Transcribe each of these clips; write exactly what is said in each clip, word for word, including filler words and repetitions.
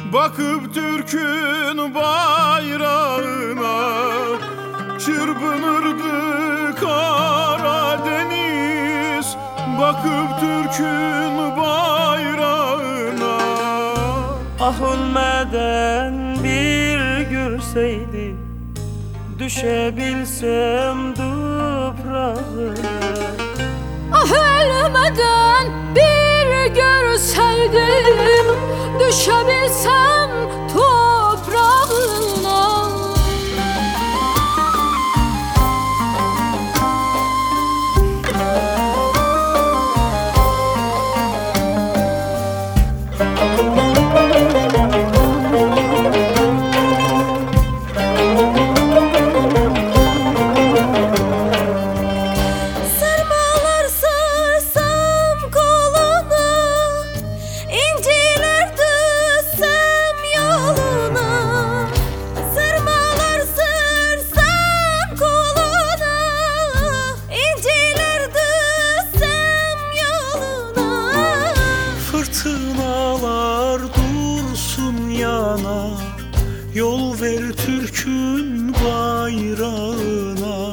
Bakıp Türk'ün bayrağına çırpınırdı Karadeniz. Bakıp Türk'ün bayrağına. Ah ölmeden bir görseydi, düşebilsem toprağına. Ah ölmeden bir görseydim, düşebilsem toprağına. Fırtınalar dursun yana, yol ver Türk'ün bayrağına.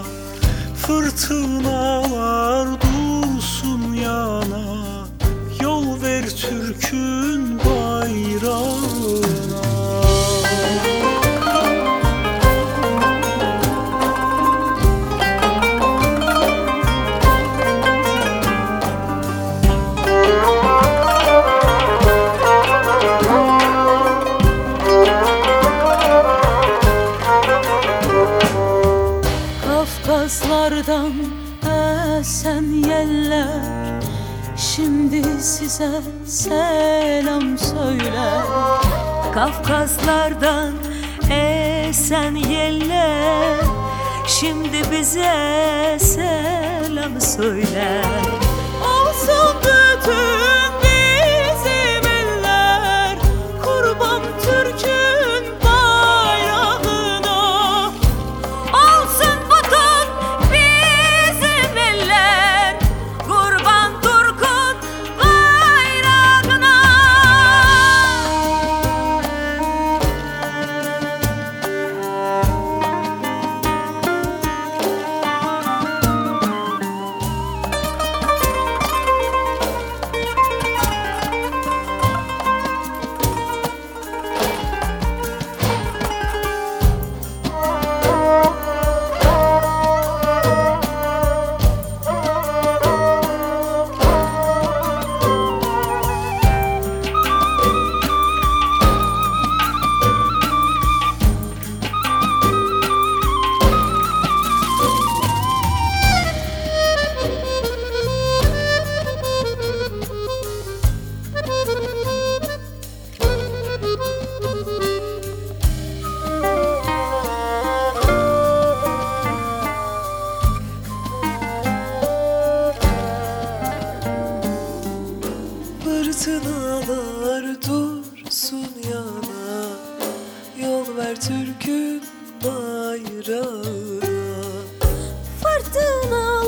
Fırtınalar dursun yana, yol ver Türk'ün bayrağına. Kafkaslardan esen yeller şimdi size selam söyler. Kafkaslardan esen yeller şimdi bize selam söyler. Olsun bütün bizim eller kurban Türk'ün bayrağına. Olsun bütün bizim eller kurban Türk'ün bayrağına. Fırtınalar dursun yana, yol ver Türk'ün bayrağına. Fırtına